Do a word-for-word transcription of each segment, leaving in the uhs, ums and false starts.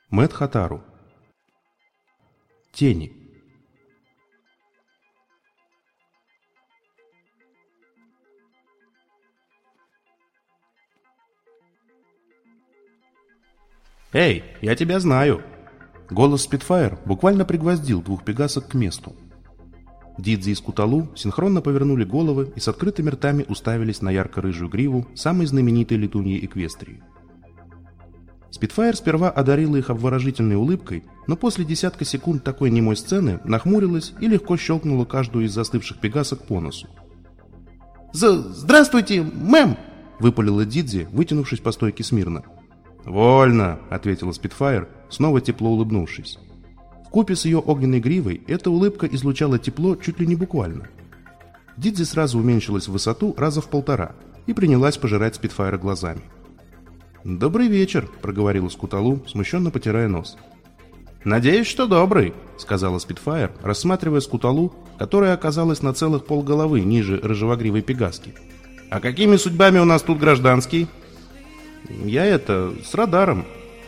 Мэт Хатару. Тени. «Эй, я тебя знаю!» Голос Спитфайр буквально пригвоздил двух пегасок к месту. Дидзи и Скуталу синхронно повернули головы и с открытыми ртами уставились на ярко-рыжую гриву самой знаменитой летуньи Эквестрии. Спитфайр сперва одарила их обворожительной улыбкой, но после десятка секунд такой немой сцены нахмурилась и легко щелкнула каждую из застывших пегасок по носу. «Здравствуйте, мэм!» — выпалила Дидзи, вытянувшись по стойке смирно. «Вольно!» — ответила Спитфайр, снова тепло улыбнувшись. Вкупе с ее огненной гривой эта улыбка излучала тепло чуть ли не буквально. Дидзи сразу уменьшилась в высоту раза в полтора и принялась пожирать Спитфайра глазами. «Добрый вечер», — проговорила Скуталу, смущенно потирая нос. «Надеюсь, что добрый», — сказала Спитфайр, рассматривая Скуталу, которая оказалась на целых полголовы ниже рыжевогривой пегаски. «А какими судьбами у нас тут гражданский?» «Я это, с радаром».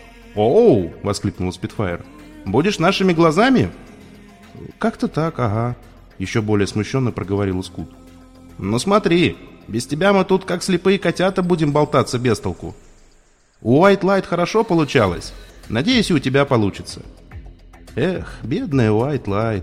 «Оу!» — воскликнула Спитфайр. «Будешь нашими глазами?» «Как-то так, ага», — еще более смущенно проговорила Скут. «Ну смотри, без тебя мы тут как слепые котята будем болтаться без толку. У White Light хорошо получалось. Надеюсь, и у тебя получится». «Эх, бедная White Light».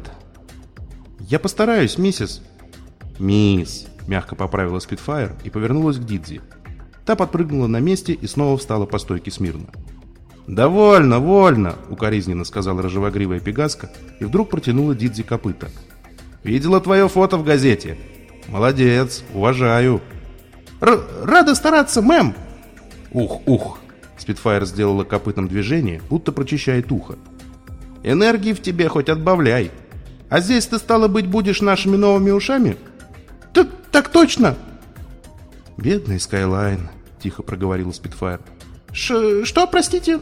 «Я постараюсь, миссис». «Мисс», — мягко поправила Спитфайр и повернулась к Дидзи. Та подпрыгнула на месте и снова встала по стойке смирно. «Довольно, вольно!» — укоризненно сказала рыжевогривая пегаска и вдруг протянула Дидзи копыта. «Видела твое фото в газете. Молодец, уважаю». Р «Рада стараться, мэм!» «Ух, ух!» — Спитфайр сделала копытом движение, будто прочищает ухо. «Энергии в тебе хоть отбавляй. А здесь ты, стало быть, будешь нашими новыми ушами?» «Так, так точно!» «Бедный Скайлайн», — тихо проговорила Спитфайр. Ш «Что, простите?»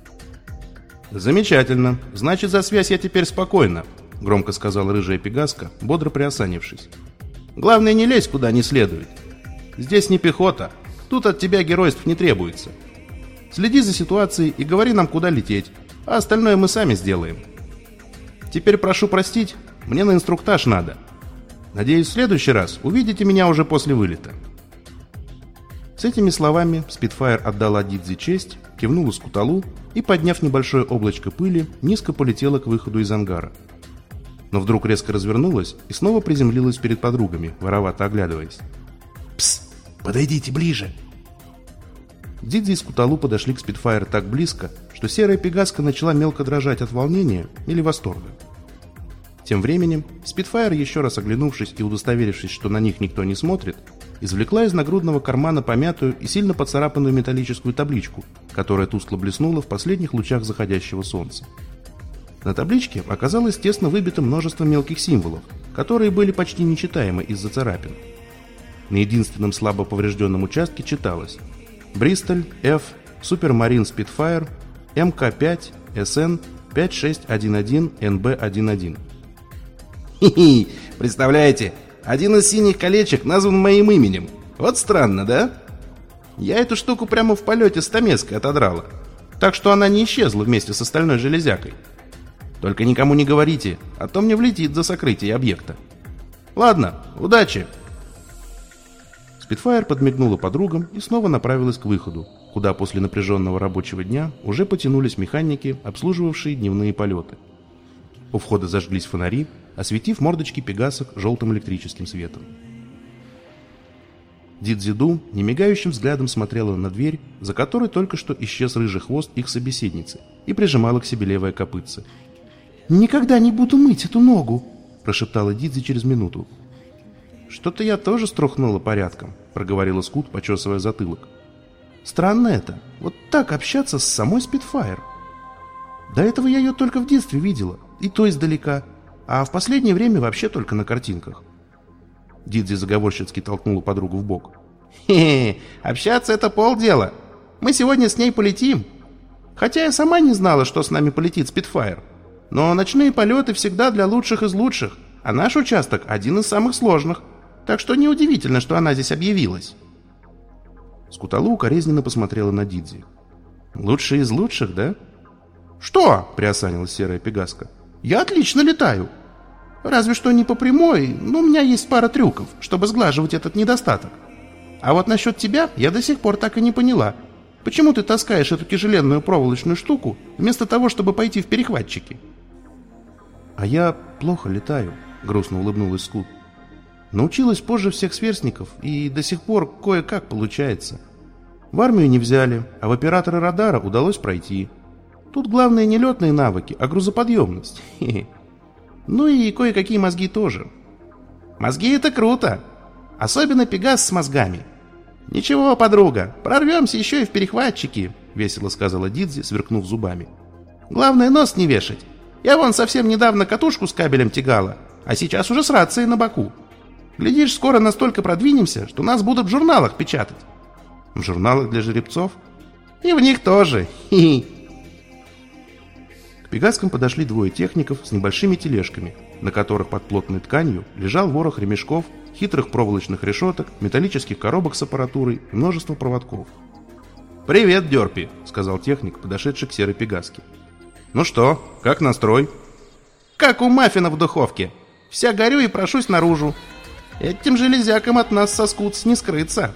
«Замечательно. Значит, за связь я теперь спокойна», — громко сказала рыжая пегаска, бодро приосанившись. «Главное, не лезь куда не следует. Здесь не пехота. Тут от тебя геройств не требуется. Следи за ситуацией и говори нам, куда лететь, а остальное мы сами сделаем. Теперь прошу простить, мне на инструктаж надо. Надеюсь, в следующий раз увидите меня уже после вылета». С этими словами Спитфайр отдала Дидзи честь, кивнула Скуталу и, подняв небольшое облачко пыли, низко полетела к выходу из ангара. Но вдруг резко развернулась и снова приземлилась перед подругами, воровато оглядываясь. «Пс! Подойдите ближе!» Дидзи и Скуталу подошли к Спитфайр так близко, что серая пегаска начала мелко дрожать от волнения или восторга. Тем временем Спитфайр, еще раз оглянувшись и удостоверившись, что на них никто не смотрит, извлекла из нагрудного кармана помятую и сильно поцарапанную металлическую табличку, которая тускло блеснула в последних лучах заходящего солнца. На табличке оказалось тесно выбито множество мелких символов, которые были почти нечитаемы из-за царапин. На единственном слабо поврежденном участке читалось: Бристоль, F, Супермарин Спитфайр, эм ка пять, эс эн пять шесть один один эн бэ один. «Хи-хи! Представляете? Один из синих колечек назван моим именем. Вот странно, да? Я эту штуку прямо в полете с Томеской отодрала, так что она не исчезла вместе с остальной железякой. Только никому не говорите, а то мне влетит за сокрытие объекта. Ладно, удачи!» Спитфайр подмигнула подругам и снова направилась к выходу, куда после напряженного рабочего дня уже потянулись механики, обслуживавшие дневные полеты. У входа зажглись фонари, осветив мордочки пегасок желтым электрическим светом. Дидзи-ду немигающим взглядом смотрела на дверь, за которой только что исчез рыжий хвост их собеседницы, и прижимала к себе левое копытце. «Никогда не буду мыть эту ногу!» – прошептала Дидзи через минуту. «Что-то я тоже струхнула порядком», – проговорила Скут, почесывая затылок. «Странно это, вот так общаться с самой Спитфайр. До этого я ее только в детстве видела, и то издалека, а в последнее время вообще только на картинках». Дидзи заговорщицки толкнула подругу в бок. «Хе-хе, общаться — это полдела. Мы сегодня с ней полетим. Хотя я сама не знала, что с нами полетит Спитфайр. Но ночные полеты всегда для лучших из лучших, а наш участок один из самых сложных. Так что неудивительно, что она здесь объявилась». Скуталу укоризненно посмотрела на Дидзи. «Лучшие из лучших, да?» «Что?» – приосанилась серая пегаска. «Я отлично летаю. Разве что не по прямой, но у меня есть пара трюков, чтобы сглаживать этот недостаток. А вот насчет тебя я до сих пор так и не поняла. Почему ты таскаешь эту тяжеленную проволочную штуку, вместо того, чтобы пойти в перехватчики?» «А я плохо летаю», — грустно улыбнулась Скут. «Научилась позже всех сверстников, и до сих пор кое-как получается. В армию не взяли, а в операторы радара удалось пройти. Тут главное не летные навыки, а грузоподъемность. Хе-хе. Ну и кое-какие мозги тоже». «Мозги — это круто! Особенно Пегас с мозгами. Ничего, подруга, прорвемся еще и в перехватчики», — весело сказала Дидзи, сверкнув зубами. «Главное, нос не вешать. Я вон совсем недавно катушку с кабелем тягала, а сейчас уже с рацией на боку. Глядишь, скоро настолько продвинемся, что нас будут в журналах печатать». «В журналах для жеребцов?» «И в них тоже. Хи-хи». К пегаскам подошли двое техников с небольшими тележками, на которых под плотной тканью лежал ворох ремешков, хитрых проволочных решеток, металлических коробок с аппаратурой и множество проводков. «Привет, Дерпи», — сказал техник, подошедший к серой пегаске. «Ну что, как настрой?» «Как у маффина в духовке. Вся горю и прошусь наружу. Этим железякам от нас со Скутс не скрыться».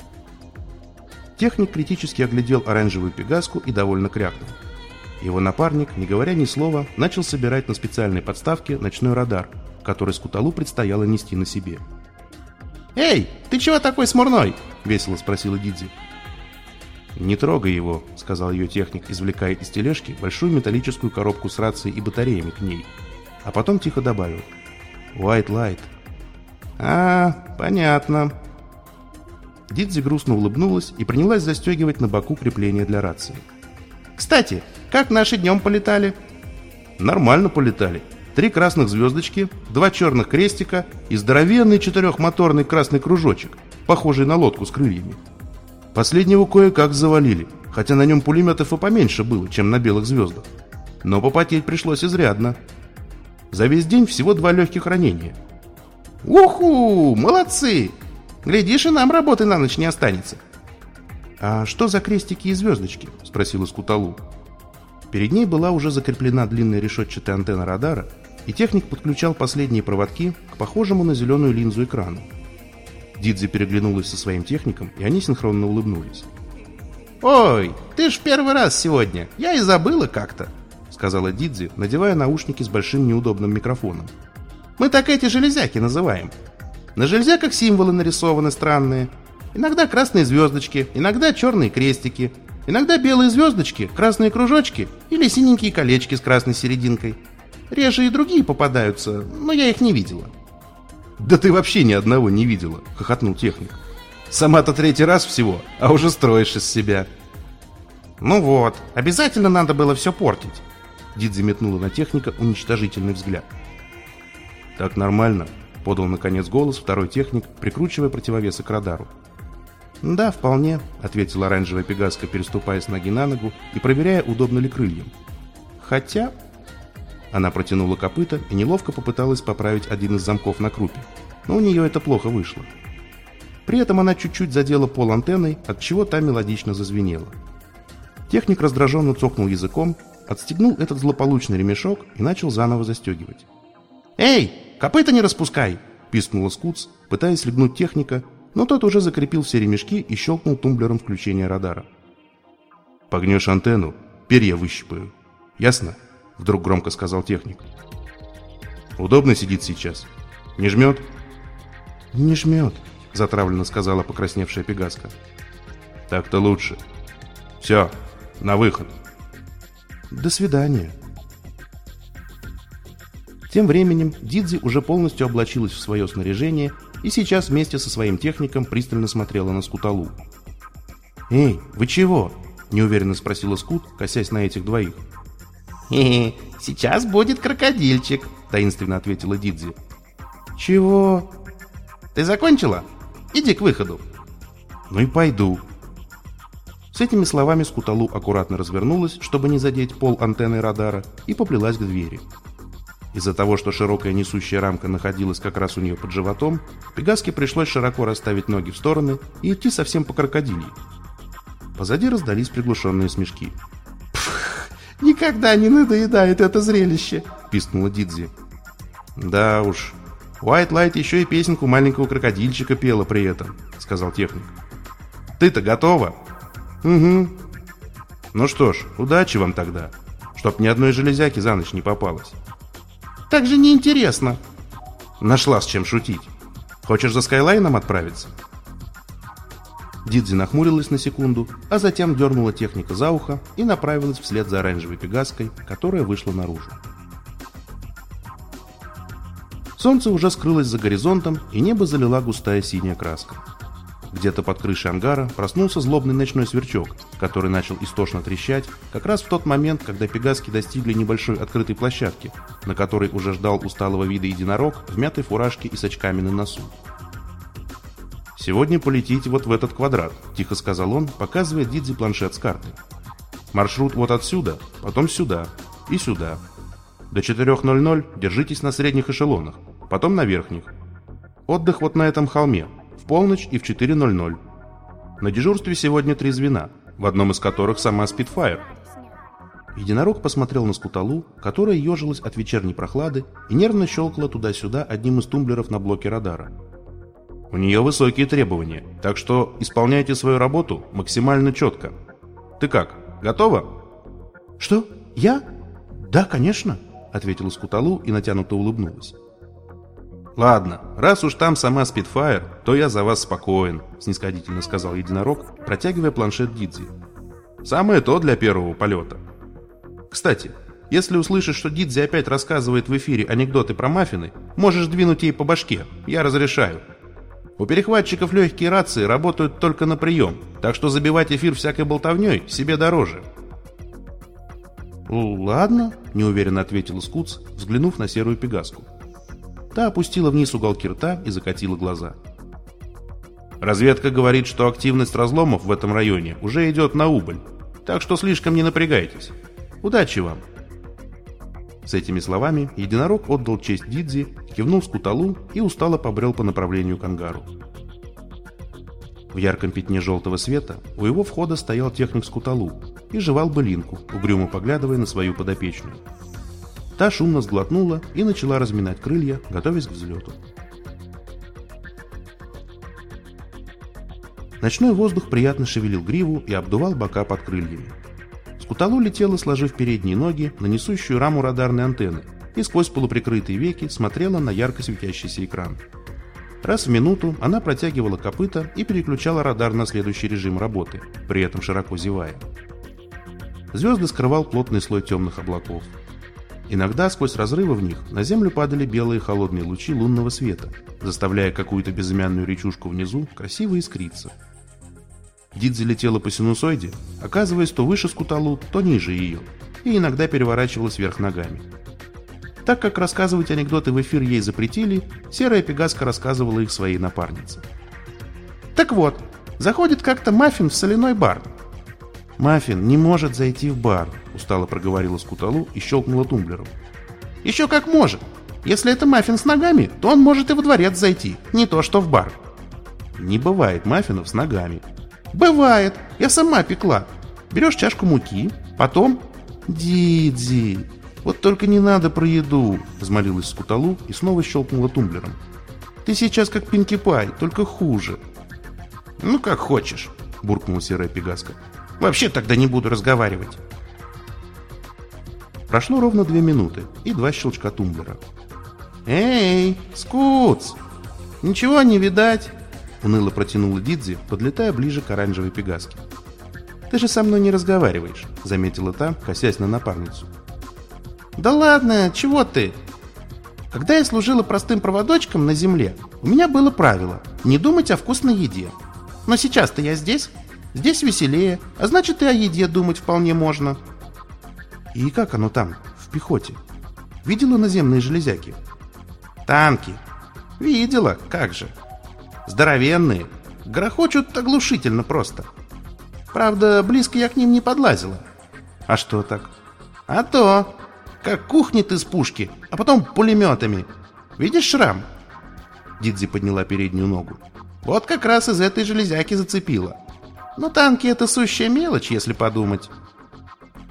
Техник критически оглядел оранжевую пегаску и довольно крякнул. Его напарник, не говоря ни слова, начал собирать на специальной подставке ночной радар, который Скуталу предстояло нести на себе. «Эй, ты чего такой смурной?» — весело спросила Дидзи. «Не трогай его», — сказал ее техник, извлекая из тележки большую металлическую коробку с рацией и батареями к ней. А потом тихо добавил: «White Light». «А, понятно». Дидзи грустно улыбнулась и принялась застегивать на боку крепление для рации. «Кстати, как наши днем полетали?» «Нормально полетали. Три красных звездочки, два черных крестика и здоровенный четырехмоторный красный кружочек, похожий на лодку с крыльями. Последнего кое-как завалили, хотя на нем пулеметов и поменьше было, чем на белых звездах. Но попотеть пришлось изрядно. За весь день всего два легких ранения». «Уху! Молодцы! Глядишь, и нам работы на ночь не останется». «А что за крестики и звездочки?» — спросила Скуталу. Перед ней была уже закреплена длинная решетчатая антенна радара, и техник подключал последние проводки к похожему на зеленую линзу экрану. Дидзи переглянулась со своим техником, и они синхронно улыбнулись. «Ой, ты ж первый раз сегодня, я и забыла как-то», — сказала Дидзи, надевая наушники с большим неудобным микрофоном. «Мы так эти железяки называем. На железяках символы нарисованы странные. Иногда красные звездочки, иногда черные крестики, иногда белые звездочки, красные кружочки или синенькие колечки с красной серединкой. Реже и другие попадаются, но я их не видела». «Да ты вообще ни одного не видела», — хохотнул техник. «Сама-то третий раз всего, а уже строишь из себя». «Ну вот, обязательно надо было все портить». Дидзи метнула на техника уничтожительный взгляд. «Так нормально», — подал наконец голос второй техник, прикручивая противовесы к радару. «Да, вполне», — ответила оранжевая пегаска, переступая с ноги на ногу и проверяя, удобно ли крыльям. «Хотя...» Она протянула копыта и неловко попыталась поправить один из замков на крупе, но у нее это плохо вышло. При этом она чуть-чуть задела пол антенной, отчего та мелодично зазвенела. Техник раздраженно цокнул языком, отстегнул этот злополучный ремешок и начал заново застегивать. «Эй, копыта не распускай!» — пискнула Скутс, пытаясь легнуть техника, но тот уже закрепил все ремешки и щелкнул тумблером включения радара. «Погнешь антенну, перья выщипаю. Ясно?» — вдруг громко сказал техник. «Удобно сидит сейчас? Не жмет?» «Не жмет», — затравленно сказала покрасневшая пегаска. «Так-то лучше. Все, на выход». «До свидания». Тем временем Дидзи уже полностью облачилась в свое снаряжение и сейчас вместе со своим техником пристально смотрела на Скуталу. «Эй, вы чего?» — неуверенно спросила Скут, косясь на этих двоих. «Хе-хе, сейчас будет крокодильчик», — таинственно ответила Дидзи. «Чего?» «Ты закончила? Иди к выходу». «Ну и пойду». С этими словами Скуталу аккуратно развернулась, чтобы не задеть пол антенны радара, и поплелась к двери. Из-за того, что широкая несущая рамка находилась как раз у нее под животом, пегаске пришлось широко расставить ноги в стороны и идти совсем по крокодильи. Позади раздались приглушенные смешки. «Пф, не никогда не надоедает это зрелище!» — пискнула Дидзи. «Да уж, White Light еще и песенку маленького крокодильчика пела при этом», — сказал техник. «Ты-то готова?» «Угу». «Ну что ж, удачи вам тогда, чтоб ни одной железяки за ночь не попалось». «Так же неинтересно». «Нашла с чем шутить. Хочешь за Скайлайном отправиться?» Дидзи нахмурилась на секунду, а затем дернула техника за ухо и направилась вслед за оранжевой пегаской, которая вышла наружу. Солнце уже скрылось за горизонтом, и небо залила густая синяя краска. Где-то под крышей ангара проснулся злобный ночной сверчок, который начал истошно трещать как раз в тот момент, когда пегаски достигли небольшой открытой площадки, на которой уже ждал усталого вида единорог в мятой фуражке и с очками на носу. «Сегодня полетите вот в этот квадрат», – тихо сказал он, показывая Дидзи планшет с картой. «Маршрут вот отсюда, потом сюда и сюда. До четырех ноль-ноль держитесь на средних эшелонах, потом на верхних. Отдых вот на этом холме, в полночь и в четыре ноль-ноль. На дежурстве сегодня три звена, в одном из которых сама Спитфайр». Единорог посмотрел на Скуталу, которая ежилась от вечерней прохлады и нервно щелкала туда-сюда одним из тумблеров на блоке радара. «У нее высокие требования, так что исполняйте свою работу максимально четко. Ты как, готова?» «Что? Я? Да, конечно», — ответила Скуталу и натянуто улыбнулась. «Ладно, раз уж там сама Спитфайр, то я за вас спокоен», — снисходительно сказал единорог, протягивая планшет Дидзи. «Самое то для первого полета. Кстати, если услышишь, что Дидзи опять рассказывает в эфире анекдоты про маффины, можешь двинуть ей по башке, я разрешаю. У перехватчиков легкие рации работают только на прием, так что забивать эфир всякой болтовней себе дороже». «Ладно», — неуверенно ответила Скутс, взглянув на серую пегаску. Та опустила вниз уголки рта и закатила глаза. «Разведка говорит, что активность разломов в этом районе уже идет на убыль, так что слишком не напрягайтесь. Удачи вам!» С этими словами единорог отдал честь Дидзи, кивнул Скуталу и устало побрел по направлению к ангару. В ярком пятне желтого света у его входа стоял техник Скуталу и жевал былинку, угрюмо поглядывая на свою подопечную. Та шумно сглотнула и начала разминать крылья, готовясь к взлету. Ночной воздух приятно шевелил гриву и обдувал бока под крыльями. Скуталу летела, сложив передние ноги на несущую раму радарной антенны, и сквозь полуприкрытые веки смотрела на ярко светящийся экран. Раз в минуту она протягивала копыта и переключала радар на следующий режим работы, при этом широко зевая. Звезды скрывал плотный слой темных облаков. Иногда сквозь разрывы в них на землю падали белые холодные лучи лунного света, заставляя какую-то безымянную речушку внизу красиво искриться. Дидзи летела по синусоиде, оказываясь то выше Скуталу, то ниже ее, и иногда переворачивалась вверх ногами. Так как рассказывать анекдоты в эфир ей запретили, серая пегаска рассказывала их своей напарнице. «Так вот, заходит как-то Маффин в соляной бар». «Маффин не может зайти в бар», — устало проговорила Скуталу и щелкнула тумблером. «Еще как может. Если это Маффин с ногами, то он может и во дворец зайти, не то что в бар». «Не бывает маффинов с ногами». «Бывает. Я сама пекла. Берешь чашку муки, потом...» «Дидзи, вот только не надо про еду», — взмолилась Скуталу и снова щелкнула тумблером. «Ты сейчас как Пинки Пай, только хуже». «Ну, как хочешь», — буркнула серая пегаска. «Вообще тогда не буду разговаривать». Прошло ровно две минуты и два щелчка тумблера. «Эй, Скутс, ничего не видать?» — уныло протянула Дидзи, подлетая ближе к оранжевой пегаске. «Ты же со мной не разговариваешь», — заметила та, косясь на напарницу. «Да ладно, чего ты? Когда я служила простым проводочком на земле, у меня было правило не думать о вкусной еде. Но сейчас-то я здесь, здесь веселее, а значит и о еде думать вполне можно». «И как оно там, в пехоте? Видела наземные железяки?» «Танки. Видела, как же. Здоровенные, грохочут оглушительно просто. Правда, близко я к ним не подлазила». «А что так?» «А то, как кухнет из пушки, а потом пулеметами. Видишь шрам?» Дидзи подняла переднюю ногу. «Вот как раз из этой железяки зацепила. Но танки — это сущая мелочь, если подумать».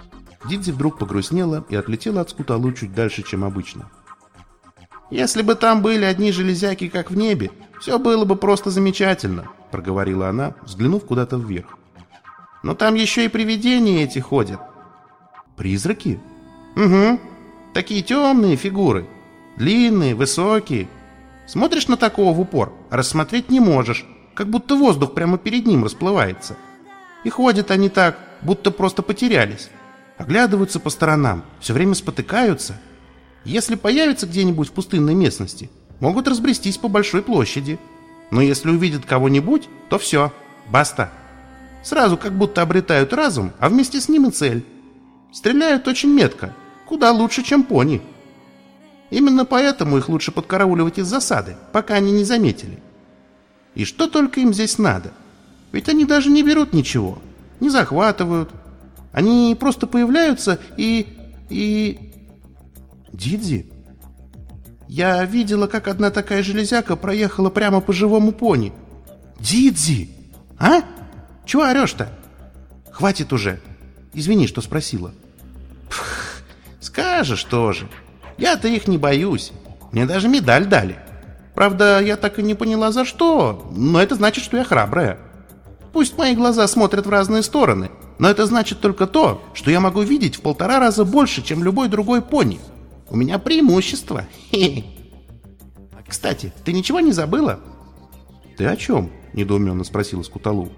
Дидзи вдруг погрустнела и отлетела от Скуталу чуть дальше, чем обычно. «Если бы там были одни железяки, как в небе, все было бы просто замечательно», — проговорила она, взглянув куда-то вверх. «Но там еще и привидения эти ходят». «Призраки?» «Угу. Такие темные фигуры. Длинные, высокие. Смотришь на такого в упор, а рассмотреть не можешь, как будто воздух прямо перед ним расплывается. И ходят они так, будто просто потерялись. Оглядываются по сторонам, все время спотыкаются. Если появятся где-нибудь в пустынной местности, могут разбрестись по большой площади. Но если увидят кого-нибудь, то все, баста. Сразу как будто обретают разум, а вместе с ним и цель. Стреляют очень метко, куда лучше, чем пони. Именно поэтому их лучше подкарауливать из засады, пока они не заметили. И что только им здесь надо? Ведь они даже не берут ничего, не захватывают. Они просто появляются и... и... Дидзи? Я видела, как одна такая железяка проехала прямо по живому пони. Дидзи! А? Чего орешь-то? Хватит уже. Извини, что спросила. Пх, скажешь тоже. Я-то их не боюсь. Мне даже медаль дали. Правда, я так и не поняла, за что, но это значит, что я храбрая. Пусть мои глаза смотрят в разные стороны, но это значит только то, что я могу видеть в полтора раза больше, чем любой другой пони. У меня преимущество. Хе-хе. Кстати, ты ничего не забыла? Ты о чем? Недоуменно спросила Скуталу.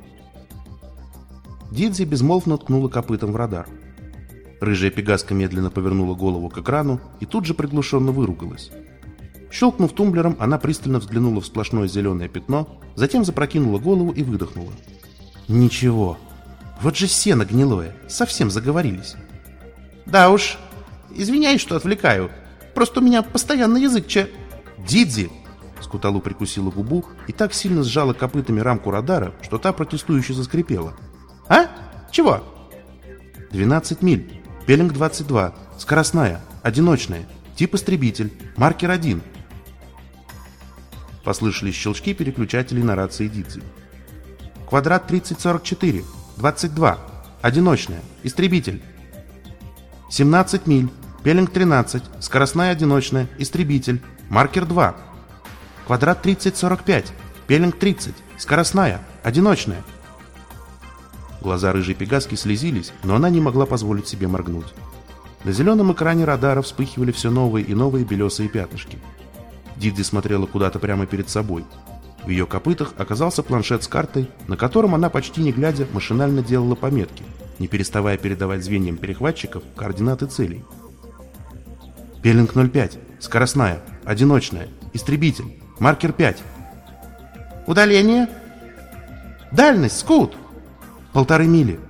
Дидзи безмолвно ткнула копытом в радар. Рыжая пегаска медленно повернула голову к экрану и тут же приглушенно выругалась. Щелкнув тумблером, она пристально взглянула в сплошное зеленое пятно, затем запрокинула голову и выдохнула. Ничего. Вот же сено гнилое. Совсем заговорились. Да уж. Извиняюсь, что отвлекаю. Просто у меня постоянно язык че... Дидзи! Скуталу прикусила губу и так сильно сжала копытами рамку радара, что та протестующе заскрипела. А? Чего? двенадцать миль. Пелинг двадцать два. Скоростная. Одиночная. Тип истребитель. Маркер один. Послышались щелчки переключателей на рации Дидзи. Квадрат тридцать сорок четыре. двадцать два. Одиночная. Истребитель. семнадцать миль. Пелинг тринадцать. Скоростная одиночная. Истребитель. Маркер два. Квадрат тридцать сорок пять. Пелинг тридцать. Скоростная. Одиночная. Глаза рыжей пегаски слезились, но она не могла позволить себе моргнуть. На зеленом экране радара вспыхивали все новые и новые белесые пятнышки. Дидзи смотрела куда-то прямо перед собой. В ее копытах оказался планшет с картой, на котором она, почти не глядя, машинально делала пометки, не переставая передавать звеньям перехватчиков координаты целей. Пелинг ноль пять. Скоростная. Одиночная. Истребитель. Маркер пять. Удаление. Дальность, Скут. Полторы мили.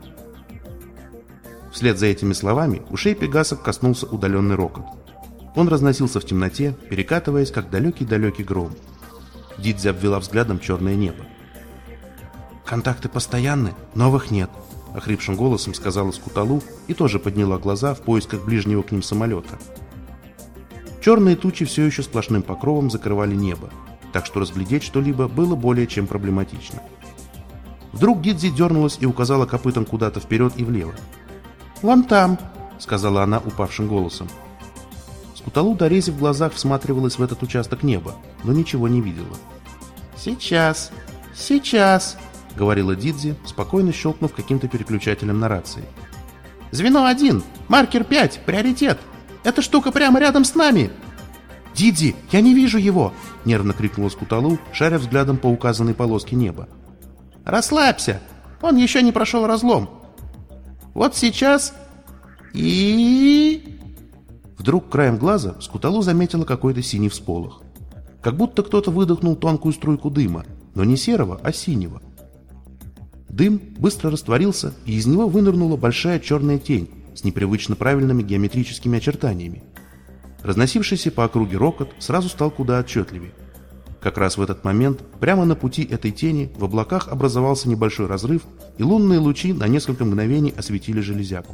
Вслед за этими словами ушей пегасок коснулся удаленный рокот. Он разносился в темноте, перекатываясь, как далекий-далекий гром. Дидзи обвела взглядом черное небо. «Контакты постоянны, новых нет», — охрипшим голосом сказала Скуталу и тоже подняла глаза в поисках ближнего к ним самолета. Черные тучи все еще сплошным покровом закрывали небо, так что разглядеть что-либо было более чем проблематично. Вдруг Дидзи дернулась и указала копытом куда-то вперед и влево. «Вон там», — сказала она упавшим голосом. Скуталу, дорезив в глазах, всматривалась в этот участок неба, но ничего не видела. «Сейчас, сейчас», — говорила Дидзи, спокойно щелкнув каким-то переключателем на рации. «Звено один, маркер пять, приоритет. Эта штука прямо рядом с нами». «Дидзи, я не вижу его!» — нервно крикнула Скуталу, шаря взглядом по указанной полоске неба. «Расслабься, он еще не прошел разлом. Вот сейчас и...» Вдруг краем глаза Скуталу заметила какой-то синий всполох. Как будто кто-то выдохнул тонкую струйку дыма, но не серого, а синего. Дым быстро растворился, и из него вынырнула большая черная тень с непривычно правильными геометрическими очертаниями. Разносившийся по округе рокот сразу стал куда отчетливее. Как раз в этот момент, прямо на пути этой тени, в облаках образовался небольшой разрыв, и лунные лучи на несколько мгновений осветили железяку.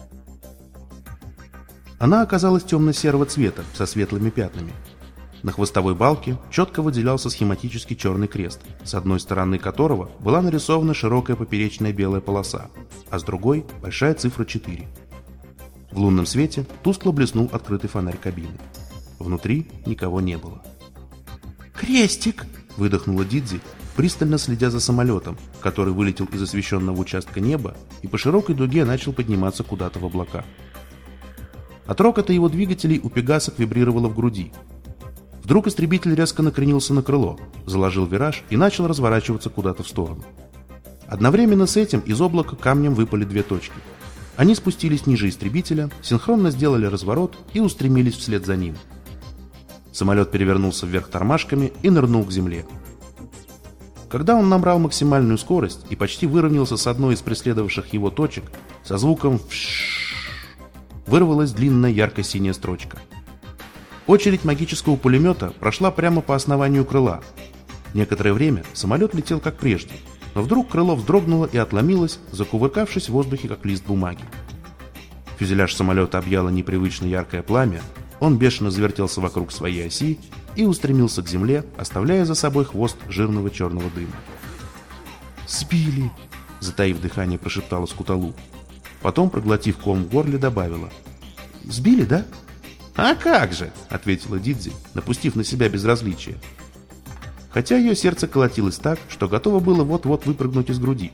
Она оказалась темно-серого цвета, со светлыми пятнами. На хвостовой балке четко выделялся схематический черный крест, с одной стороны которого была нарисована широкая поперечная белая полоса, а с другой – большая цифра четыре. В лунном свете тускло блеснул открытый фонарь кабины. Внутри никого не было. «Крестик!» — выдохнула Дидзи, пристально следя за самолетом, который вылетел из освещенного участка неба и по широкой дуге начал подниматься куда-то в облака. От рокота его двигателей у пегасок вибрировало в груди. Вдруг истребитель резко накренился на крыло, заложил вираж и начал разворачиваться куда-то в сторону. Одновременно с этим из облака камнем выпали две точки. Они спустились ниже истребителя, синхронно сделали разворот и устремились вслед за ним. Самолет перевернулся вверх тормашками и нырнул к земле. Когда он набрал максимальную скорость и почти выровнялся с одной из преследовавших его точек, со звуком «вшшш» вырвалась длинная ярко-синяя строчка. Очередь магического пулемета прошла прямо по основанию крыла. Некоторое время самолет летел как прежде, но вдруг крыло вздрогнуло и отломилось, закувыркавшись в воздухе, как лист бумаги. Фюзеляж самолета объяло непривычно яркое пламя, он бешено завертелся вокруг своей оси и устремился к земле, оставляя за собой хвост жирного черного дыма. «Сбили!» — затаив дыхание, прошептала Скуталу. Потом, проглотив ком в горле, добавила: «Сбили, да?» «А как же!» — ответила Дидзи, напустив на себя безразличие. Хотя ее сердце колотилось так, что готово было вот-вот выпрыгнуть из груди.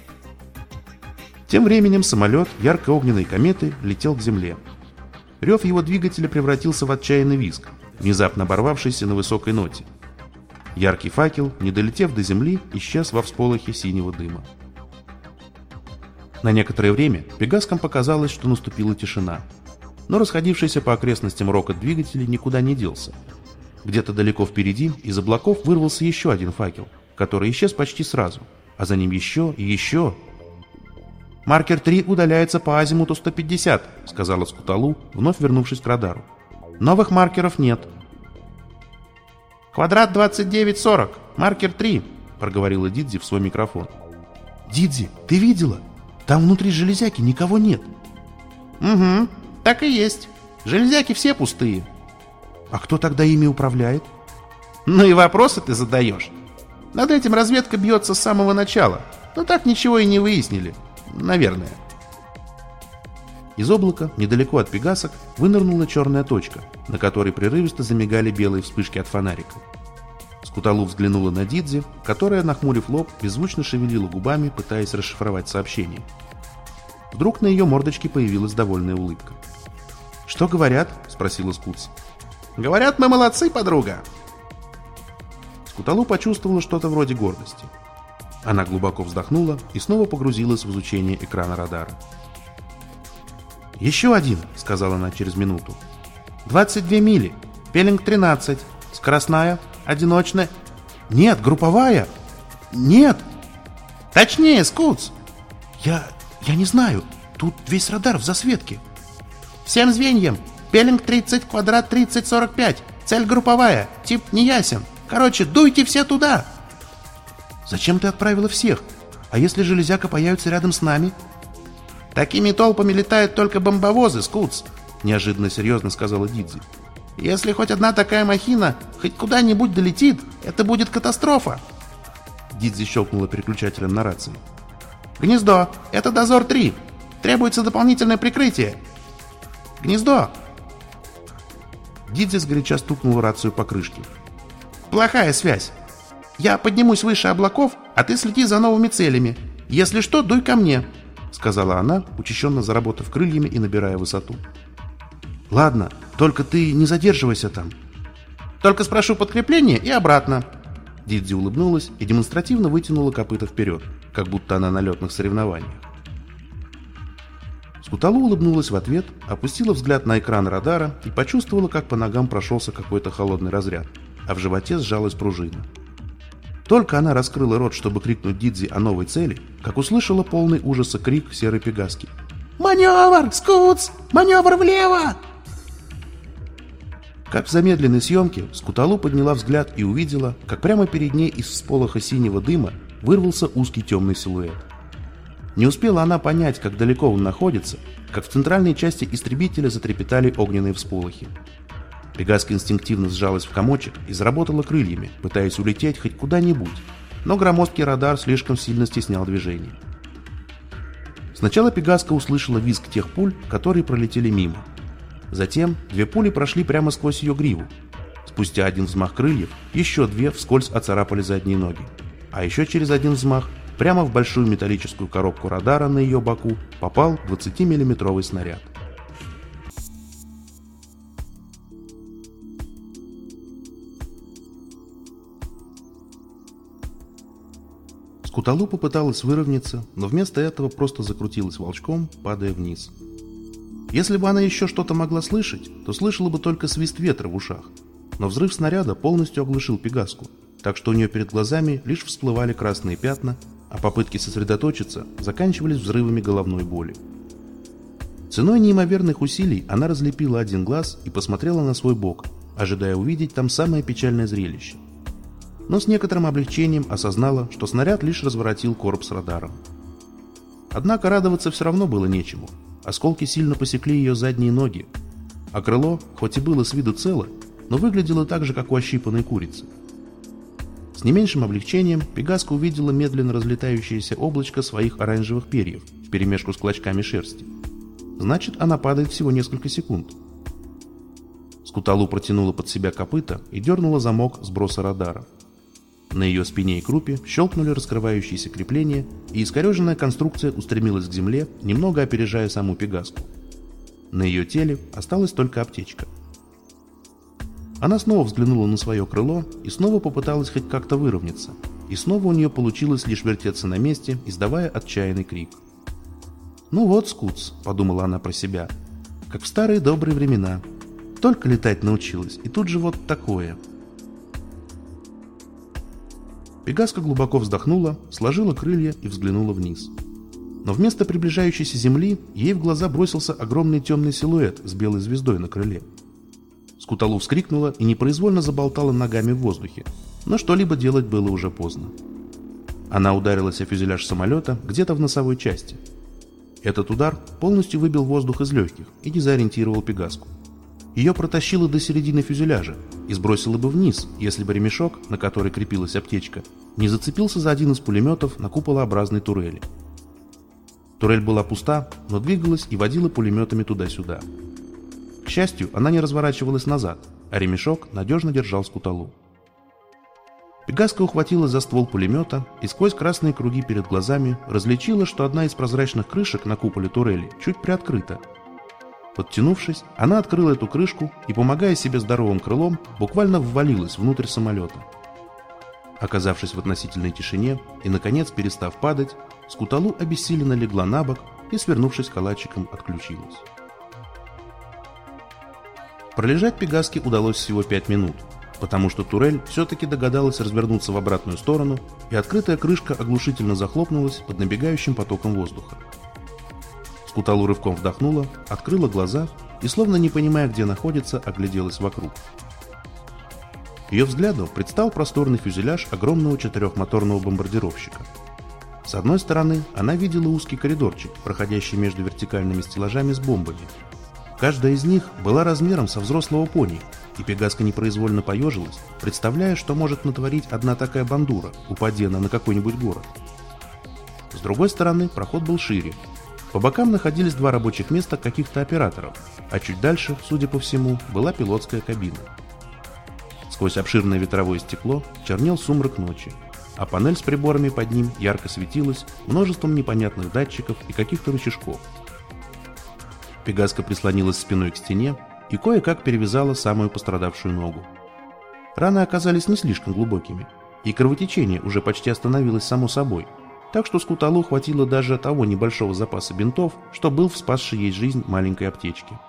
Тем временем самолет ярко-огненной кометы летел к земле. Рев его двигателя превратился в отчаянный визг, внезапно оборвавшийся на высокой ноте. Яркий факел, не долетев до земли, исчез во всполохе синего дыма. На некоторое время пегаскам показалось, что наступила тишина. Но расходившийся по окрестностям рокот двигателей никуда не делся. Где-то далеко впереди из облаков вырвался еще один факел, который исчез почти сразу, а за ним еще и еще. «Маркер три удаляется по азимуту сто пятьдесят», — сказала Скуталу, вновь вернувшись к радару. «Новых маркеров нет». «Квадрат двадцать девять сорок, маркер три», — проговорила Дидзи в свой микрофон. «Дидзи, ты видела? Там внутри железяки никого нет». «Угу, так и есть. Железяки все пустые». «А кто тогда ими управляет?» «Ну и вопросы ты задаешь. Над этим разведка бьется с самого начала, но так ничего и не выяснили. Наверное». Из облака, недалеко от пегасок, вынырнула черная точка, на которой прерывисто замигали белые вспышки от фонарика. Скуталу взглянула на Дидзи, которая, нахмурив лоб, беззвучно шевелила губами, пытаясь расшифровать сообщение. Вдруг на ее мордочке появилась довольная улыбка. «Что говорят?» — спросила Скутс. «Говорят, мы молодцы, подруга!» Скуталу почувствовала что-то вроде гордости. Она глубоко вздохнула и снова погрузилась в изучение экрана радара. «Еще один», — сказала она через минуту. «двадцать две мили, пелинг тринадцать, скоростная, одиночная...» «Нет, групповая!» «Нет!» «Точнее, Скутс!» «Я... я не знаю, тут весь радар в засветке». «Всем звеньям! Пелинг тридцать, квадрат тридцать сорок пять, цель групповая, тип неясен. Короче, дуйте все туда!» «Зачем ты отправила всех? А если железяка появится рядом с нами?» «Такими толпами летают только бомбовозы, Скутс», — неожиданно серьезно сказала Дидзи. «Если хоть одна такая махина хоть куда-нибудь долетит, это будет катастрофа». Дидзи щелкнула переключателем на рации. «Гнездо, это дозор три. Требуется дополнительное прикрытие. Гнездо!» Дидзи сгоряча стукнула рацию по крышке. «Плохая связь. Я поднимусь выше облаков, а ты следи за новыми целями. Если что, дуй ко мне», — сказала она, учащенно заработав крыльями и набирая высоту. «Ладно, только ты не задерживайся там». «Только спрошу подкрепление и обратно». Дидзи улыбнулась и демонстративно вытянула копыта вперед, как будто она на летных соревнованиях. Скуталу улыбнулась в ответ, опустила взгляд на экран радара и почувствовала, как по ногам прошелся какой-то холодный разряд, а в животе сжалась пружина. Только она раскрыла рот, чтобы крикнуть Дидзи о новой цели, как услышала полный ужаса крик серой пегаски. «Маневр, Скутс! Маневр влево!» Как в замедленной съемке, Скуталу подняла взгляд и увидела, как прямо перед ней из всполоха синего дыма вырвался узкий темный силуэт. Не успела она понять, как далеко он находится, как в центральной части истребителя затрепетали огненные всполохи. Пегаска инстинктивно сжалась в комочек и заработала крыльями, пытаясь улететь хоть куда-нибудь, но громоздкий радар слишком сильно стеснял движение. Сначала Пегаска услышала визг тех пуль, которые пролетели мимо. Затем две пули прошли прямо сквозь ее гриву. Спустя один взмах крыльев еще две вскользь оцарапали задние ноги. А еще через один взмах прямо в большую металлическую коробку радара на ее боку попал двадцатимиллиметровый снаряд. Скуталу попыталась выровняться, но вместо этого просто закрутилась волчком, падая вниз. Если бы она еще что-то могла слышать, то слышала бы только свист ветра в ушах. Но взрыв снаряда полностью оглушил Пегаску, так что у нее перед глазами лишь всплывали красные пятна, а попытки сосредоточиться заканчивались взрывами головной боли. Ценой неимоверных усилий она разлепила один глаз и посмотрела на свой бок, ожидая увидеть там самое печальное зрелище. Но с некоторым облегчением осознала, что снаряд лишь разворотил короб с радаром. Однако радоваться все равно было нечему. Осколки сильно посекли ее задние ноги, а крыло, хоть и было с виду цело, но выглядело так же, как у ощипанной курицы. С не меньшим облегчением Пегаска увидела медленно разлетающееся облачко своих оранжевых перьев вперемешку с клочками шерсти. Значит, она падает всего несколько секунд. Скуталу протянула под себя копыта и дернула замок сброса радара. На ее спине и крупе щелкнули раскрывающиеся крепления, и искореженная конструкция устремилась к земле, немного опережая саму Пегаску. На ее теле осталась только аптечка. Она снова взглянула на свое крыло и снова попыталась хоть как-то выровняться, и снова у нее получилось лишь вертеться на месте, издавая отчаянный крик. «Ну вот, Скутс», — подумала она про себя, — «как в старые добрые времена. Только летать научилась, и тут же вот такое». Пегаска глубоко вздохнула, сложила крылья и взглянула вниз. Но вместо приближающейся земли ей в глаза бросился огромный темный силуэт с белой звездой на крыле. Скуталу вскрикнула и непроизвольно заболтала ногами в воздухе, но что-либо делать было уже поздно. Она ударилась о фюзеляж самолета где-то в носовой части. Этот удар полностью выбил воздух из легких и дезориентировал Пегаску. Ее протащило до середины фюзеляжа и сбросило бы вниз, если бы ремешок, на который крепилась аптечка, не зацепился за один из пулеметов на куполообразной турели. Турель была пуста, но двигалась и водила пулеметами туда-сюда. К счастью, она не разворачивалась назад, а ремешок надежно держал Скуталу. Пегаска ухватилась за ствол пулемета и сквозь красные круги перед глазами различила, что одна из прозрачных крышек на куполе турели чуть приоткрыта. Подтянувшись, она открыла эту крышку и, помогая себе здоровым крылом, буквально ввалилась внутрь самолета. Оказавшись в относительной тишине и, наконец, перестав падать, Скуталу обессиленно легла на бок и, свернувшись калачиком, отключилась. Пролежать Пегаске удалось всего пять минут, потому что турель все-таки догадалась развернуться в обратную сторону, и открытая крышка оглушительно захлопнулась под набегающим потоком воздуха. Скуталу рывком вдохнула, открыла глаза и, словно не понимая, где находится, огляделась вокруг. Ее взгляду предстал просторный фюзеляж огромного четырехмоторного бомбардировщика. С одной стороны, она видела узкий коридорчик, проходящий между вертикальными стеллажами с бомбами. Каждая из них была размером со взрослого пони, и Пегаска непроизвольно поежилась, представляя, что может натворить одна такая бандура, упади она на какой-нибудь город. С другой стороны, проход был шире. По бокам находились два рабочих места каких-то операторов, а чуть дальше, судя по всему, была пилотская кабина. Сквозь обширное ветровое стекло чернел сумрак ночи, а панель с приборами под ним ярко светилась множеством непонятных датчиков и каких-то рычажков. Пегаска прислонилась спиной к стене и кое-как перевязала самую пострадавшую ногу. Раны оказались не слишком глубокими, и кровотечение уже почти остановилось само собой, так что Скуталу хватило даже того небольшого запаса бинтов, что был в спасшей ей жизнь маленькой аптечке.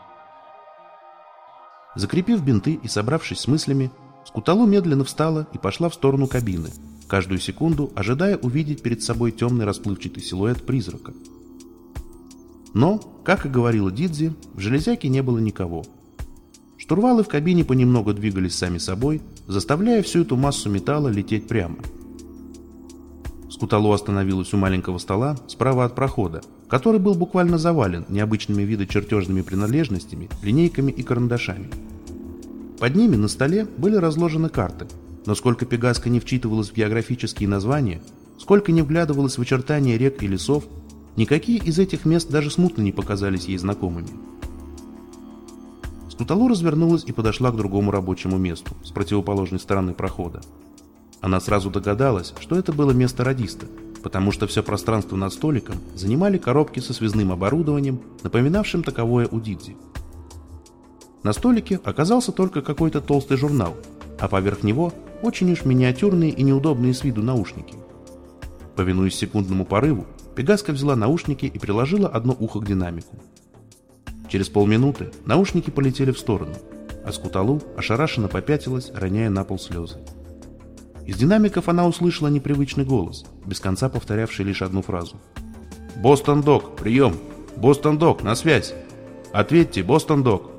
Закрепив бинты и собравшись с мыслями, Скуталу медленно встала и пошла в сторону кабины, каждую секунду ожидая увидеть перед собой темный расплывчатый силуэт призрака. Но, как и говорила Дидзи, в железяке не было никого. Штурвалы в кабине понемногу двигались сами собой, заставляя всю эту массу металла лететь прямо. Скуталу остановилась у маленького стола справа от прохода, который был буквально завален необычными вида чертежными принадлежностями, линейками и карандашами. Под ними на столе были разложены карты, но сколько Пегаска не вчитывалась в географические названия, сколько не вглядывалась в очертания рек и лесов, Никакие из этих мест даже смутно не показались ей знакомыми. Скуталу развернулась и подошла к другому рабочему месту, с противоположной стороны прохода. Она сразу догадалась, что это было место радиста, потому что все пространство над столиком занимали коробки со связным оборудованием, напоминавшим таковое у Дидзи. На столике оказался только какой-то толстый журнал, а поверх него очень уж миниатюрные и неудобные с виду наушники. Повинуясь секундному порыву, Пегаска взяла наушники и приложила одно ухо к динамику. Через полминуты наушники полетели в сторону, а Скуталу ошарашенно попятилась, роняя на пол слезы. Из динамиков она услышала непривычный голос, без конца повторявший лишь одну фразу. «Бостон Дог, прием! Бостон Дог, на связь! Ответьте, Бостон Дог!»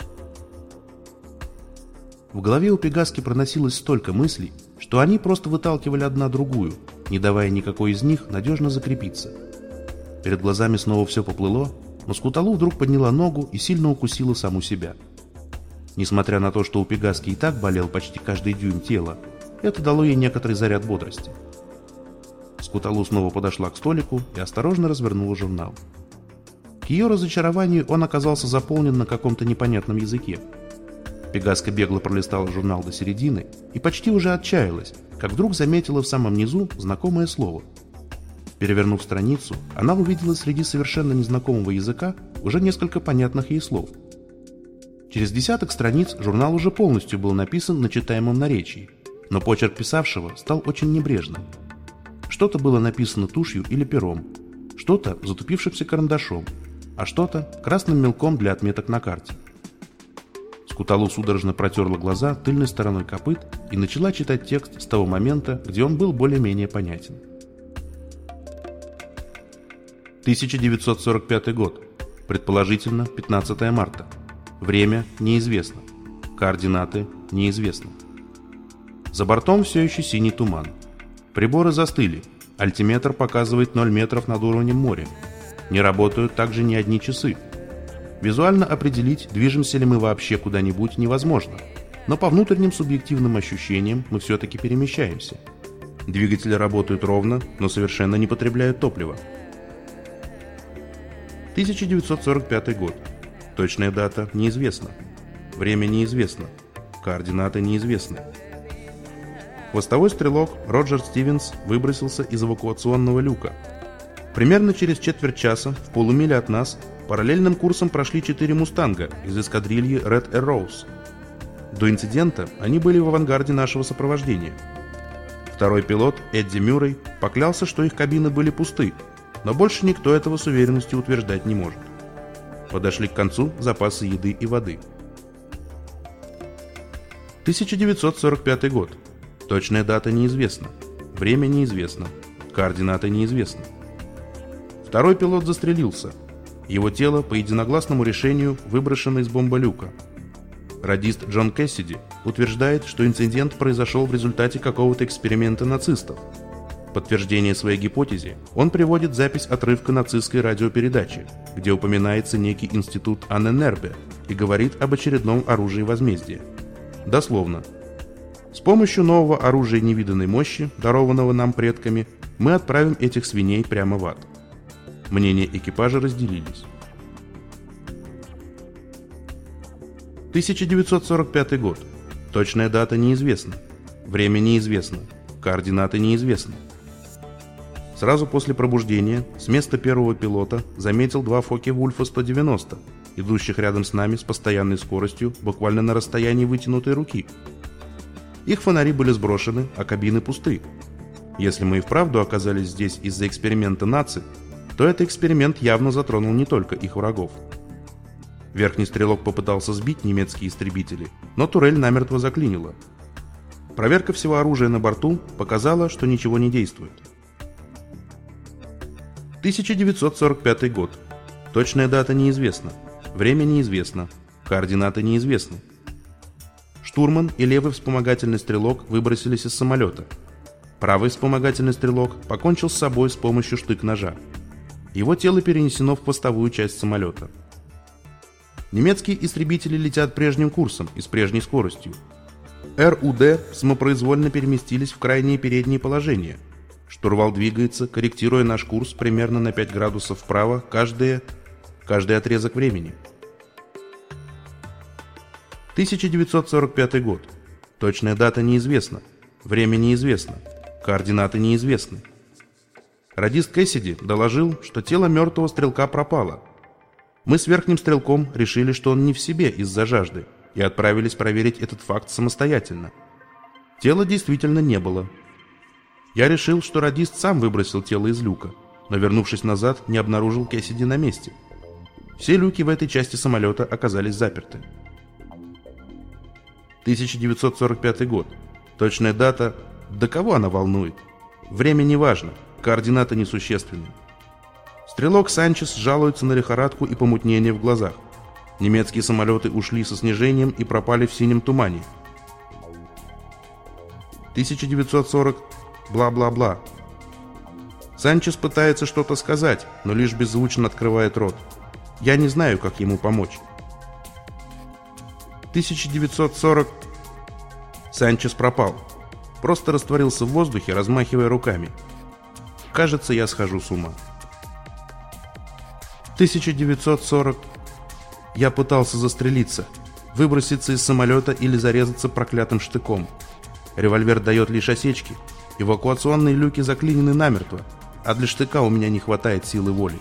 В голове у Пегаски проносилось столько мыслей, что они просто выталкивали одна другую, не давая никакой из них надежно закрепиться. Перед глазами снова все поплыло, но Скуталу вдруг подняла ногу и сильно укусила саму себя. Несмотря на то, что у Пегаски и так болел почти каждый дюйм тела, это дало ей некоторый заряд бодрости. Скуталу снова подошла к столику и осторожно развернула журнал. К ее разочарованию он оказался заполнен на каком-то непонятном языке. Пегаска бегло пролистала журнал до середины и почти уже отчаялась, как вдруг заметила в самом низу знакомое слово. Перевернув страницу, она увидела среди совершенно незнакомого языка уже несколько понятных ей слов. Через десяток страниц журнал уже полностью был написан на читаемом наречии, но почерк писавшего стал очень небрежным. Что-то было написано тушью или пером, что-то затупившимся карандашом, а что-то красным мелком для отметок на карте. Скуталу судорожно протерла глаза тыльной стороной копыт и начала читать текст с того момента, где он был более-менее понятен. тысяча девятьсот сорок пятый год. Предположительно, пятнадцатое марта. Время неизвестно. Координаты неизвестны. За бортом все еще синий туман. Приборы застыли. Альтиметр показывает ноль метров над уровнем моря. Не работают также ни одни часы. Визуально определить, движемся ли мы вообще куда-нибудь, невозможно. Но по внутренним субъективным ощущениям мы все-таки перемещаемся. Двигатели работают ровно, но совершенно не потребляют топлива. тысяча девятьсот сорок пятый год. Точная дата неизвестна. Время неизвестно. Координаты неизвестны. Хвостовой стрелок Роджер Стивенс выбросился из эвакуационного люка. Примерно через четверть часа в полумиле от нас параллельным курсом прошли четыре «Мустанга» из эскадрильи Red Arrows. До инцидента они были в авангарде нашего сопровождения. Второй пилот, Эдди Мюррей, поклялся, что их кабины были пусты, но больше никто этого с уверенностью утверждать не может. Подошли к концу запасы еды и воды. тысяча девятьсот сорок пятый год. Точная дата неизвестна. Время неизвестно. Координаты неизвестны. Второй пилот застрелился. Его тело по единогласному решению выброшено из бомболюка. Радист Джон Кэссиди утверждает, что инцидент произошел в результате какого-то эксперимента нацистов. В подтверждение своей гипотезе он приводит запись отрывка нацистской радиопередачи, где упоминается некий институт Анненербе и говорит об очередном оружии возмездия. Дословно. С помощью нового оружия невиданной мощи, дарованного нам предками, мы отправим этих свиней прямо в ад. Мнения экипажа разделились. тысяча девятьсот сорок пятый год. Точная дата неизвестна. Время неизвестно. Координаты неизвестны. Сразу после пробуждения с места первого пилота заметил два Фоке-Вульфа сто девяносто, идущих рядом с нами с постоянной скоростью, буквально на расстоянии вытянутой руки. Их фонари были сброшены, а кабины пусты. Если мы и вправду оказались здесь из-за эксперимента наци, то этот эксперимент явно затронул не только их врагов. Верхний стрелок попытался сбить немецкие истребители, но турель намертво заклинила. Проверка всего оружия на борту показала, что ничего не действует. тысяча девятьсот сорок пятый год. Точная дата неизвестна. Время неизвестно. Координаты неизвестны. Штурман и левый вспомогательный стрелок выбросились из самолета. Правый вспомогательный стрелок покончил с собой с помощью штык-ножа. Его тело перенесено в хвостовую часть самолета. Немецкие истребители летят прежним курсом и с прежней скоростью. эр у дэ самопроизвольно переместились в крайнее переднее положение. Штурвал двигается, корректируя наш курс примерно на пять градусов вправо каждые, каждый отрезок времени. тысяча девятьсот сорок пятый год. Точная дата неизвестна. Время неизвестно. Координаты неизвестны. Радист Кэссиди доложил, что тело мертвого стрелка пропало. Мы с верхним стрелком решили, что он не в себе из-за жажды, и отправились проверить этот факт самостоятельно. Тела действительно не было. Я решил, что радист сам выбросил тело из люка, но, вернувшись назад, не обнаружил Кэссиди на месте. Все люки в этой части самолета оказались заперты. тысяча девятьсот сорок пятый год. Точная дата. Да кого она волнует? Время не важно, координаты несущественны. Стрелок Санчес жалуется на лихорадку и помутнение в глазах. Немецкие самолеты ушли со снижением и пропали в синем тумане. тысяча девятьсот сорок бла-бла-бла. Санчес пытается что-то сказать, но лишь беззвучно открывает рот. Я не знаю, как ему помочь. тысяча девятьсот сорок. Санчес пропал. Просто растворился в воздухе, размахивая руками. Кажется, я схожу с ума. тысяча девятьсот сорок. Я пытался застрелиться, выброситься из самолета или зарезаться проклятым штыком. Револьвер дает лишь осечки. Эвакуационные люки заклинены намертво, а для штыка у меня не хватает силы воли.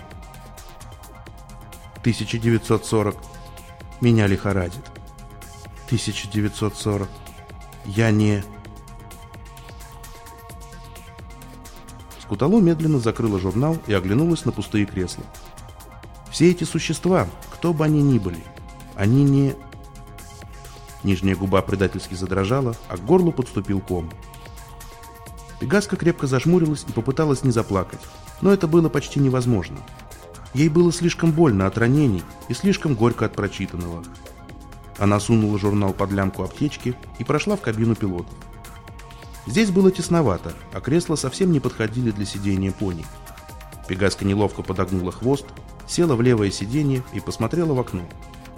тысяча девятьсот сорок. Меня лихорадит. тысяча девятьсот сорок. Я не... Скуталу медленно закрыла журнал и оглянулась на пустые кресла. Все эти существа, кто бы они ни были, они не... Нижняя губа предательски задрожала, а к горлу подступил ком. Пегаска крепко зажмурилась и попыталась не заплакать, но это было почти невозможно. Ей было слишком больно от ранений и слишком горько от прочитанного. Она сунула журнал под лямку аптечки и прошла в кабину пилотов. Здесь было тесновато, а кресла совсем не подходили для сидения пони. Пегаска неловко подогнула хвост, села в левое сиденье и посмотрела в окно.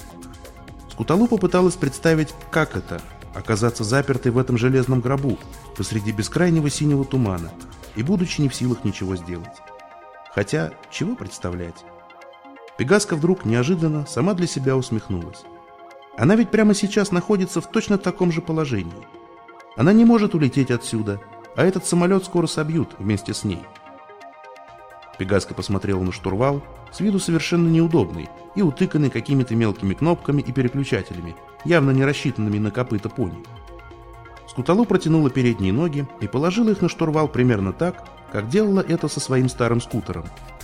Скуталу попыталась представить, как это – оказаться запертой в этом железном гробу посреди бескрайнего синего тумана и будучи не в силах ничего сделать. Хотя, чего представлять? Пегаска вдруг неожиданно сама для себя усмехнулась. Она ведь прямо сейчас находится в точно таком же положении. Она не может улететь отсюда, а этот самолет скоро собьют вместе с ней. Пегаска посмотрела на штурвал, с виду совершенно неудобный и утыканный какими-то мелкими кнопками и переключателями, явно не рассчитанными на копыта пони. Скуталу протянула передние ноги и положила их на штурвал примерно так, как делала это со своим старым скутером.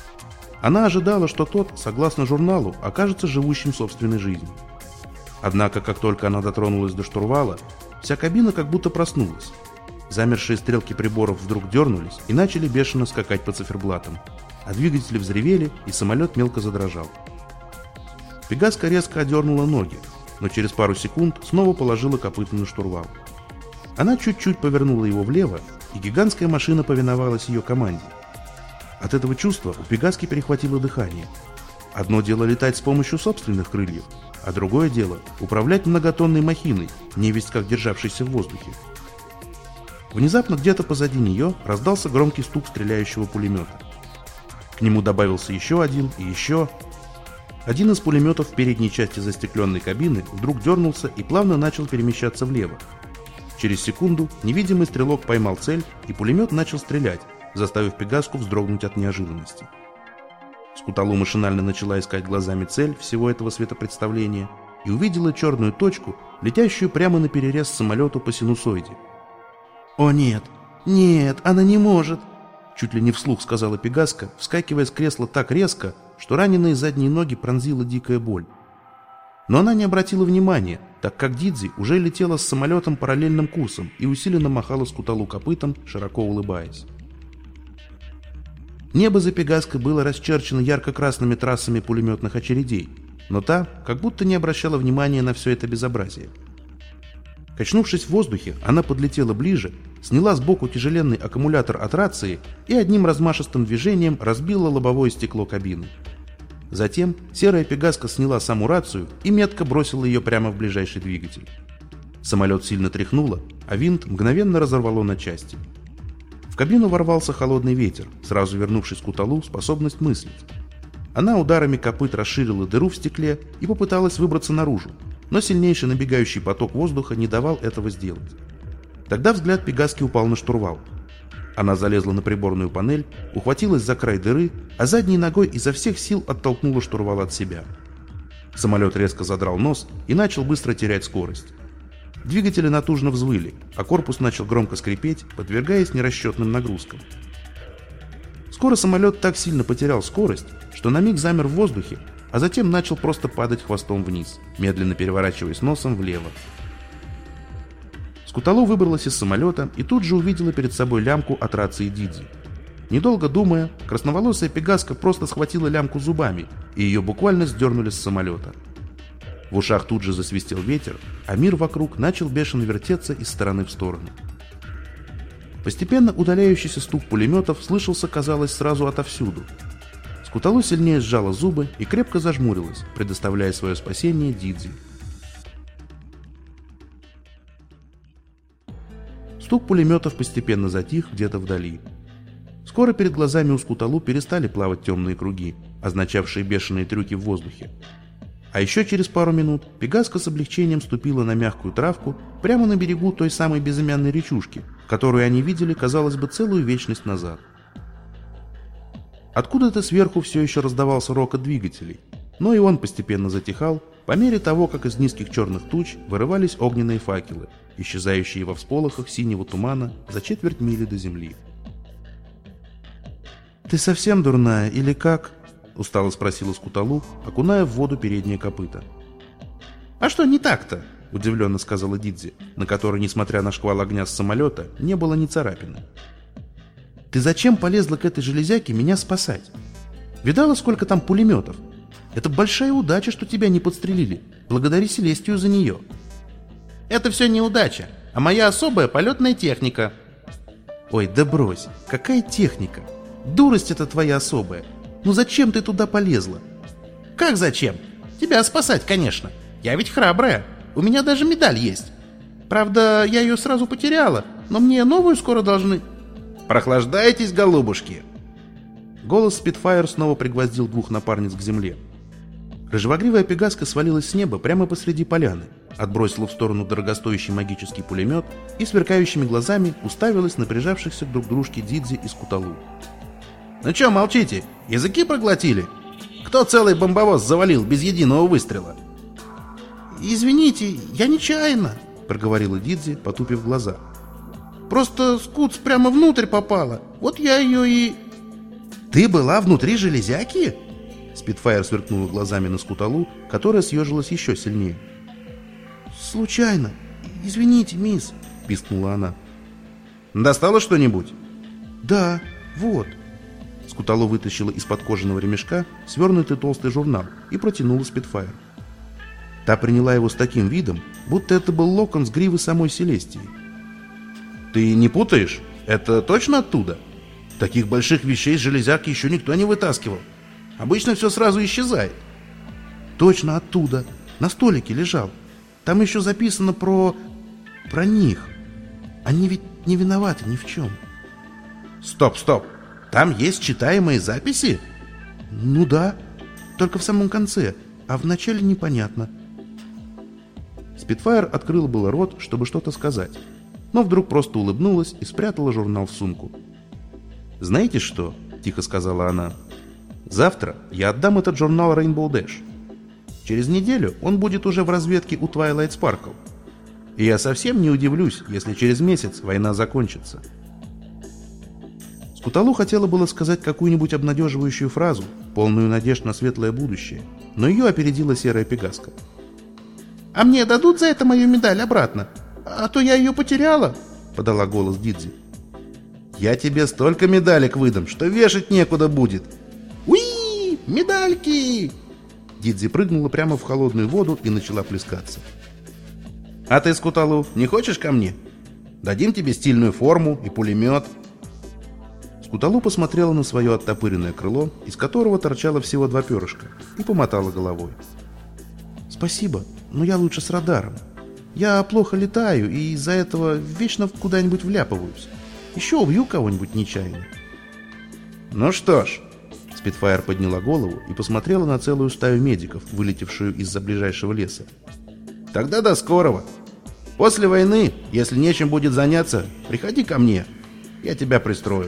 Она ожидала, что тот, согласно журналу, окажется живущим собственной жизнью. Однако, как только она дотронулась до штурвала, вся кабина как будто проснулась. Замершие стрелки приборов вдруг дернулись и начали бешено скакать по циферблатам, а двигатели взревели, и самолет мелко задрожал. Пегаска резко одернула ноги, но через пару секунд снова положила копыта на штурвал. Она чуть-чуть повернула его влево, и гигантская машина повиновалась ее команде. От этого чувства у Пегаски перехватило дыхание. Одно дело летать с помощью собственных крыльев, а другое дело управлять многотонной махиной, невесть как державшейся в воздухе. Внезапно где-то позади нее раздался громкий стук стреляющего пулемета. К нему добавился еще один и еще. Один из пулеметов в передней части застекленной кабины вдруг дернулся и плавно начал перемещаться влево. Через секунду невидимый стрелок поймал цель, и пулемет начал стрелять, заставив Пегаску вздрогнуть от неожиданности. Скуталу машинально начала искать глазами цель всего этого светопредставления и увидела черную точку, летящую прямо на перерез самолету по синусоиде. «О нет! Нет, она не может!» Чуть ли не вслух сказала Пегаска, вскакивая с кресла так резко, что раненые задние ноги пронзила дикая боль. Но она не обратила внимания, так как Дидзи уже летела с самолетом параллельным курсом и усиленно махала Скуталу копытом, широко улыбаясь. Небо за Пегаской было расчерчено ярко-красными трассами пулеметных очередей, но та как будто не обращала внимания на все это безобразие. Качнувшись в воздухе, она подлетела ближе, сняла сбоку тяжеленный аккумулятор от рации и одним размашистым движением разбила лобовое стекло кабины. Затем серая Пегаска сняла саму рацию и метко бросила ее прямо в ближайший двигатель. Самолет сильно тряхнуло, а винт мгновенно разорвало на части. В кабину ворвался холодный ветер, сразу вернувшись Куталу способность мыслить. Она ударами копыт расширила дыру в стекле и попыталась выбраться наружу, но сильнейший набегающий поток воздуха не давал этого сделать. Тогда взгляд Пегаски упал на штурвал. Она залезла на приборную панель, ухватилась за край дыры, а задней ногой изо всех сил оттолкнула штурвал от себя. Самолет резко задрал нос и начал быстро терять скорость. Двигатели натужно взвыли, а корпус начал громко скрипеть, подвергаясь нерасчетным нагрузкам. Скоро самолет так сильно потерял скорость, что на миг замер в воздухе, а затем начал просто падать хвостом вниз, медленно переворачиваясь носом влево. Скуталу выбралась из самолета и тут же увидела перед собой лямку от рации Дидзи. Недолго думая, красноволосая Пегаска просто схватила лямку зубами, и ее буквально сдернули с самолета. В ушах тут же засвистел ветер, а мир вокруг начал бешено вертеться из стороны в сторону. Постепенно удаляющийся стук пулеметов слышался, казалось, сразу отовсюду. Скуталу сильнее сжала зубы и крепко зажмурилась, предоставляя свое спасение Дидзи. Стук пулеметов постепенно затих где-то вдали. Скоро перед глазами у Скуталу перестали плавать темные круги, означавшие бешеные трюки в воздухе. А еще через пару минут Пегаска с облегчением ступила на мягкую травку прямо на берегу той самой безымянной речушки, которую они видели, казалось бы, целую вечность назад. Откуда-то сверху все еще раздавался рокот двигателей, но и он постепенно затихал по мере того, как из низких черных туч вырывались огненные факелы, исчезающие во всполохах синего тумана за четверть мили до земли. «Ты совсем дурная или как?» — устало спросила Скуталу, окуная в воду переднее копыто. «А что не так-то?» — удивленно сказала Дидзи, на которой, несмотря на шквал огня с самолета, не было ни царапины. «Ты зачем полезла к этой железяке меня спасать? Видала, сколько там пулеметов? Это большая удача, что тебя не подстрелили. Благодари Селестию за нее». «Это все неудача, а моя особая полетная техника». «Ой, да брось, какая техника? Дурость это твоя особая. Ну зачем ты туда полезла?» «Как зачем? Тебя спасать, конечно. Я ведь храбрая. У меня даже медаль есть. Правда, я ее сразу потеряла, но мне новую скоро должны...» «Прохлаждайтесь, голубушки!» Голос Спитфайр снова пригвоздил двух напарниц к земле. Рыжевогривая Пегаска свалилась с неба прямо посреди поляны, отбросила в сторону дорогостоящий магический пулемет и сверкающими глазами уставилась на прижавшихся друг к дружке Дидзи и Скуталу. «Ну че молчите? Языки проглотили? Кто целый бомбовоз завалил без единого выстрела?» «Извините, я нечаянно», — проговорила Дидзи, потупив глаза. «Просто Скутс прямо внутрь попала. Вот я ее и...» «Ты была внутри железяки?» Спитфайр сверкнула глазами на Скуталу, которая съежилась еще сильнее. «Случайно. Извините, мисс», — пискнула она. «Достала что-нибудь?» «Да, вот». Скуталу вытащила из-под кожаного ремешка свернутый толстый журнал и протянула Спитфайр. Та приняла его с таким видом, будто это был локон с гривы самой Селестии. «Ты не путаешь? Это точно оттуда? Таких больших вещей с железяк еще никто не вытаскивал. Обычно все сразу исчезает». «Точно оттуда. На столике лежал. Там еще записано про... про них. Они ведь не виноваты ни в чем». «Стоп, стоп! Там есть читаемые записи?» «Ну да. Только в самом конце, а в начале непонятно». Спитфайр открыла было рот, чтобы что-то сказать, но вдруг просто улыбнулась и спрятала журнал в сумку. «Знаете что?» – тихо сказала она. «Завтра я отдам этот журнал Rainbow Dash. Через неделю он будет уже в разведке у Twilight Sparkle. И я совсем не удивлюсь, если через месяц война закончится». Скуталу хотела было сказать какую-нибудь обнадеживающую фразу, полную надежд на светлое будущее, но ее опередила серая Пегаска. «А мне дадут за это мою медаль обратно? А то я ее потеряла», — подала голос Дидзи. «Я тебе столько медалек выдам, что вешать некуда будет». «Уи! Медальки!» Дидзи прыгнула прямо в холодную воду и начала плескаться. «А ты, Скуталу, не хочешь ко мне? Дадим тебе стильную форму и пулемет». Скуталу посмотрела на свое оттопыренное крыло, из которого торчало всего два перышка, и помотала головой. «Спасибо, но я лучше с радаром. Я плохо летаю и из-за этого вечно куда-нибудь вляпываюсь». Еще убью кого-нибудь нечаянно. Ну что ж, Спитфайр подняла голову и посмотрела на целую стаю медиков, вылетевшую из-за ближайшего леса. Тогда до скорого. После войны, если нечем будет заняться, приходи ко мне. Я тебя пристрою.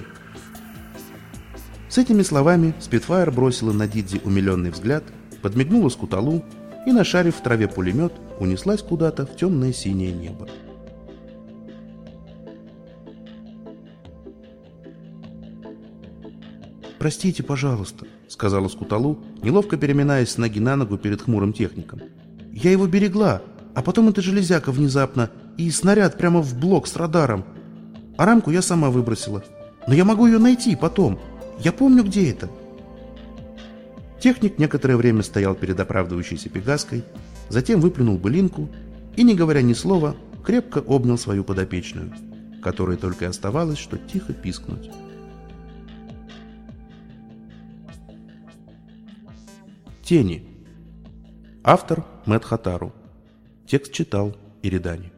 С этими словами Спитфайр бросила на Дидзи умиленный взгляд, подмигнула Скуталу и, нашарив в траве пулемет, унеслась куда-то в темное синее небо. «Простите, пожалуйста», — сказала Скуталу, неловко переминаясь с ноги на ногу перед хмурым техником. «Я его берегла, а потом эта железяка внезапно, и снаряд прямо в блок с радаром. А рамку я сама выбросила. Но я могу ее найти потом. Я помню, где это». Техник некоторое время стоял перед оправдывающейся Пегаской, затем выплюнул былинку и, не говоря ни слова, крепко обнял свою подопечную, которой только и оставалось, что тихо пискнуть. Тени. Автор Мэтт Хатару. Текст читал Иридани.